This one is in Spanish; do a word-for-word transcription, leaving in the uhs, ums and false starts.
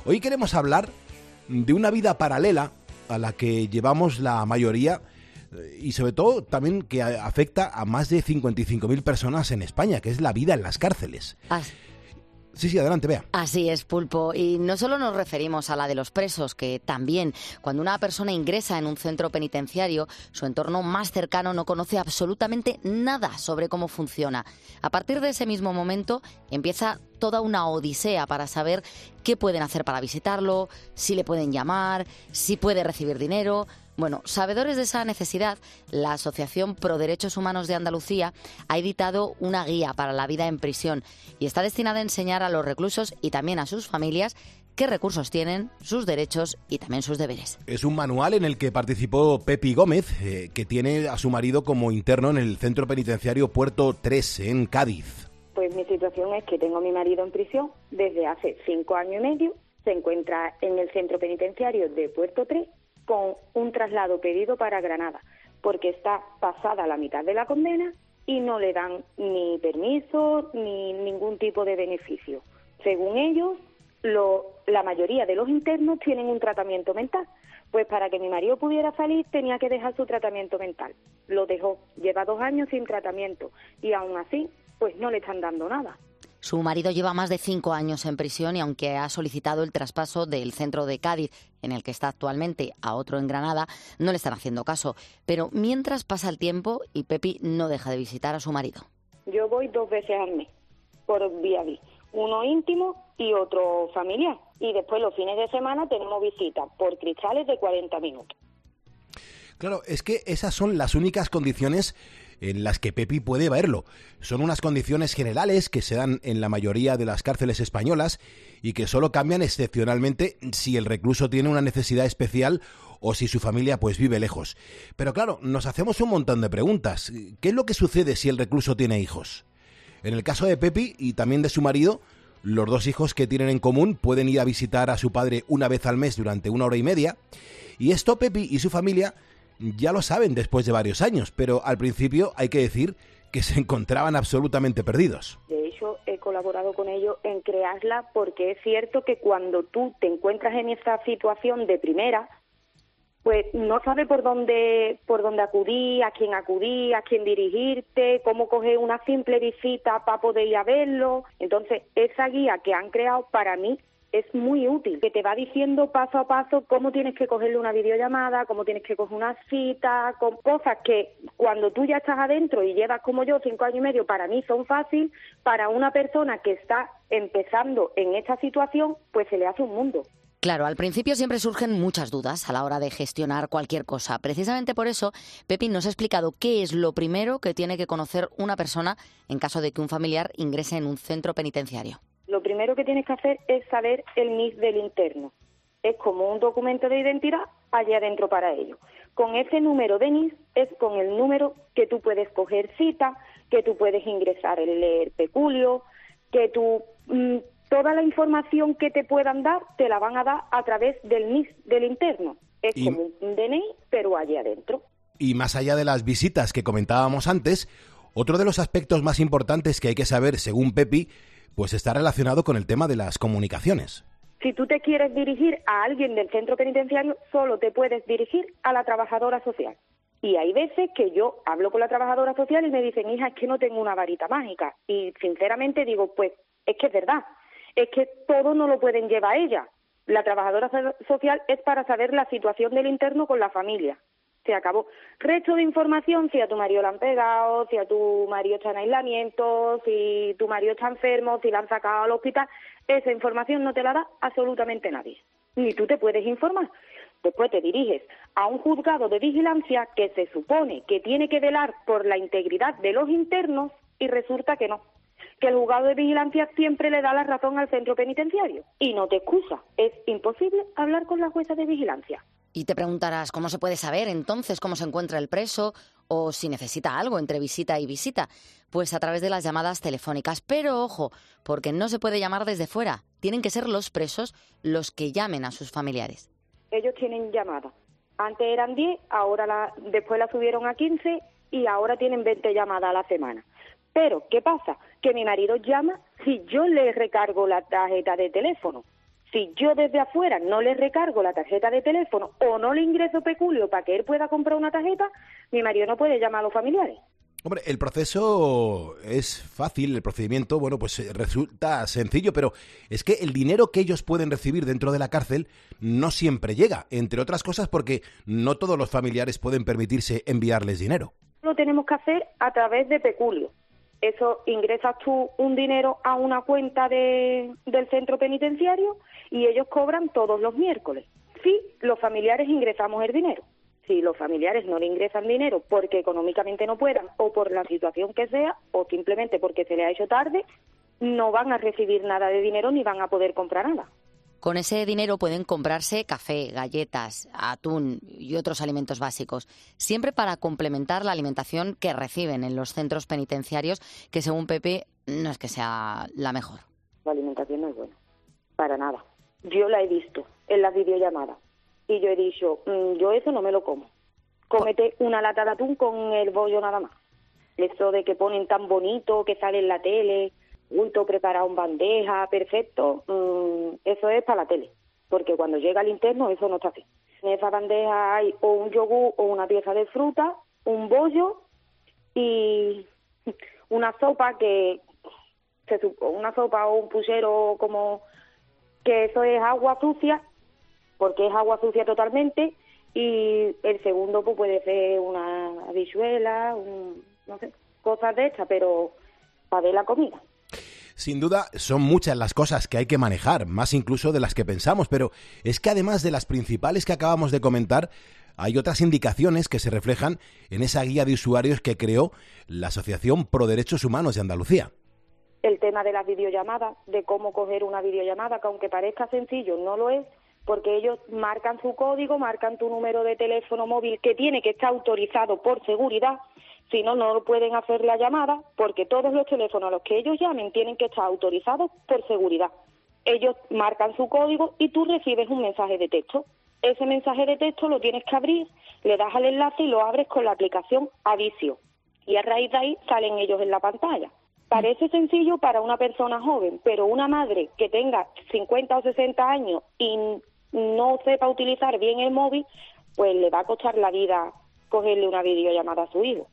Hoy queremos hablar de una vida paralela a la que llevamos la mayoría y sobre todo también que afecta a más de cincuenta y cinco mil personas en España, que es la vida en las cárceles. Ah. Sí, sí, adelante, Bea. Así es, Pulpo. Y no solo nos referimos a la de los presos, que también cuando una persona ingresa en un centro penitenciario, su entorno más cercano no conoce absolutamente nada sobre cómo funciona. A partir de ese mismo momento empieza toda una odisea para saber qué pueden hacer para visitarlo, si le pueden llamar, si puede recibir dinero. Bueno, sabedores de esa necesidad, la Asociación Pro Derechos Humanos de Andalucía ha editado una guía para la vida en prisión y está destinada a enseñar a los reclusos y también a sus familias qué recursos tienen, sus derechos y también sus deberes. Es un manual en el que participó Pepi Gómez, eh, que tiene a su marido como interno en el centro penitenciario Puerto tres, en Cádiz. Pues mi situación es que tengo a mi marido en prisión desde hace cinco años y medio, se encuentra en el centro penitenciario de Puerto tres, con un traslado pedido para Granada, porque está pasada la mitad de la condena y no le dan ni permiso ni ningún tipo de beneficio. Según ellos, lo, la mayoría de los internos tienen un tratamiento mental. Pues para que mi marido pudiera salir tenía que dejar su tratamiento mental. Lo dejó, lleva dos años sin tratamiento y aún así, pues no le están dando nada. Su marido lleva más de cinco años en prisión y aunque ha solicitado el traspaso del centro de Cádiz, en el que está actualmente, a otro en Granada, no le están haciendo caso. Pero mientras pasa el tiempo y Pepi no deja de visitar a su marido. Yo voy dos veces al mes, por vía vía, uno íntimo y otro familiar. Y después los fines de semana tenemos visitas por cristales de cuarenta minutos. Claro, es que esas son las únicas condiciones en las que Pepi puede verlo. Son unas condiciones generales que se dan en la mayoría de las cárceles españolas y que solo cambian excepcionalmente si el recluso tiene una necesidad especial o si su familia pues vive lejos. Pero claro, nos hacemos un montón de preguntas. ¿Qué es lo que sucede si el recluso tiene hijos? En el caso de Pepi y también de su marido, los dos hijos que tienen en común pueden ir a visitar a su padre una vez al mes durante una hora y media. Y esto Pepi y su familia ya lo saben después de varios años, pero al principio hay que decir que se encontraban absolutamente perdidos. De hecho, he colaborado con ellos en crearla porque es cierto que cuando tú te encuentras en esa situación de primera, pues no sabes por dónde por dónde acudir, a quién acudir, a quién dirigirte, cómo coger una simple visita para poder ir a verlo. Entonces, esa guía que han creado para mí es muy útil, que te va diciendo paso a paso cómo tienes que cogerle una videollamada, cómo tienes que coger una cita, con cosas que cuando tú ya estás adentro y llevas como yo cinco años y medio, para mí son fáciles, para una persona que está empezando en esta situación, pues se le hace un mundo. Claro, al principio siempre surgen muchas dudas a la hora de gestionar cualquier cosa. Precisamente por eso, Pepi nos ha explicado qué es lo primero que tiene que conocer una persona en caso de que un familiar ingrese en un centro penitenciario. Lo primero que tienes que hacer es saber el N I S del interno. Es como un documento de identidad allá adentro para ello. Con ese número de N I S es con el número que tú puedes coger cita, que tú puedes ingresar el leer peculio, que tú mmm, toda la información que te puedan dar te la van a dar a través del N I S del interno. Es y, como un D N I, pero allá adentro. Y más allá de las visitas que comentábamos antes, otro de los aspectos más importantes que hay que saber, según Pepi, pues está relacionado con el tema de las comunicaciones. Si tú te quieres dirigir a alguien del centro penitenciario, solo te puedes dirigir a la trabajadora social. Y hay veces que yo hablo con la trabajadora social y me dicen, hija, es que no tengo una varita mágica. Y sinceramente digo, pues es que es verdad, es que todo no lo pueden llevar ella. La trabajadora social es para saber la situación del interno con la familia. Se acabó. Resto de información, si a tu marido le han pegado, si a tu marido está en aislamiento, si tu marido está enfermo, si le han sacado al hospital, esa información no te la da absolutamente nadie. Ni tú te puedes informar. Después te diriges a un juzgado de vigilancia que se supone que tiene que velar por la integridad de los internos y resulta que no. Que el juzgado de vigilancia siempre le da la razón al centro penitenciario y no te excusa. Es imposible hablar con la jueza de vigilancia. Y te preguntarás cómo se puede saber entonces cómo se encuentra el preso o si necesita algo entre visita y visita. Pues a través de las llamadas telefónicas. Pero ojo, porque no se puede llamar desde fuera. Tienen que ser los presos los que llamen a sus familiares. Ellos tienen llamadas. Antes eran diez, ahora la, después la subieron a quince y ahora tienen veinte llamadas a la semana. Pero, ¿qué pasa? Que mi marido llama si yo le recargo la tarjeta de teléfono. Si yo desde afuera no le recargo la tarjeta de teléfono o no le ingreso peculio para que él pueda comprar una tarjeta, mi marido no puede llamar a los familiares. Hombre, el proceso es fácil, el procedimiento, bueno, pues eh, resulta sencillo, pero es que el dinero que ellos pueden recibir dentro de la cárcel no siempre llega, entre otras cosas porque no todos los familiares pueden permitirse enviarles dinero. Lo tenemos que hacer a través de peculio. Eso, ingresas tú un dinero a una cuenta de, del centro penitenciario y ellos cobran todos los miércoles. Sí, los familiares ingresamos el dinero. Si los familiares no le ingresan dinero porque económicamente no puedan o por la situación que sea o simplemente porque se le ha hecho tarde, no van a recibir nada de dinero ni van a poder comprar nada. Con ese dinero pueden comprarse café, galletas, atún y otros alimentos básicos, siempre para complementar la alimentación que reciben en los centros penitenciarios, que según Pepe no es que sea la mejor. La alimentación no es buena, para nada. Yo la he visto en las videollamadas y yo he dicho, mmm, yo eso no me lo como. Cómete una lata de atún con el bollo nada más. Eso de que ponen tan bonito, que sale en la tele, uy, todo preparado en bandeja, perfecto, mmm, eso es para la tele, porque cuando llega al interno eso no está así. En esa bandeja hay o un yogur o una pieza de fruta, un bollo y una sopa que, se, una sopa o un puchero como que eso es agua sucia, porque es agua sucia totalmente, y el segundo pues puede ser una habichuela, un, no sé, cosas de estas, pero para ver la comida. Sin duda, son muchas las cosas que hay que manejar, más incluso de las que pensamos, pero es que además de las principales que acabamos de comentar, hay otras indicaciones que se reflejan en esa guía de usuarios que creó la Asociación Pro Derechos Humanos de Andalucía. El tema de las videollamadas, de cómo coger una videollamada, que aunque parezca sencillo, no lo es, porque ellos marcan su código, marcan tu número de teléfono móvil, que tiene que estar autorizado por seguridad. Si no, no pueden hacer la llamada, porque todos los teléfonos a los que ellos llamen tienen que estar autorizados por seguridad. Ellos marcan su código y tú recibes un mensaje de texto. Ese mensaje de texto lo tienes que abrir, le das al enlace y lo abres con la aplicación Avisio. Y a raíz de ahí salen ellos en la pantalla. Parece sencillo para una persona joven, pero una madre que tenga cincuenta o sesenta años y no sepa utilizar bien el móvil, pues le va a costar la vida cogerle una videollamada a su hijo.